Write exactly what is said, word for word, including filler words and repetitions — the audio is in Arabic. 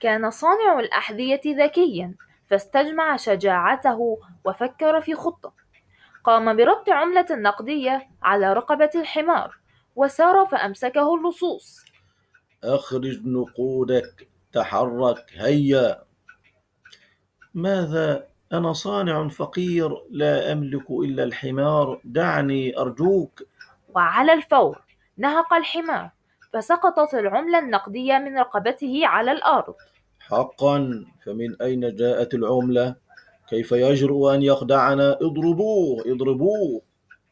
كان صانع الأحذية ذكياً، فاستجمع شجاعته وفكر في خطة. قام بربط عملة نقدية على رقبة الحمار، وسار فأمسكه اللصوص. أخرج نقودك، تحرك، هيا. ماذا؟ أنا صانع فقير لا أملك إلا الحمار، دعني أرجوك. وعلى الفور نهق الحمار، فسقطت العملة النقدية من رقبته على الأرض. حقا؟ فمن أين جاءت العملة؟ كيف يجرؤ أن يخدعنا؟ اضربوه اضربوه!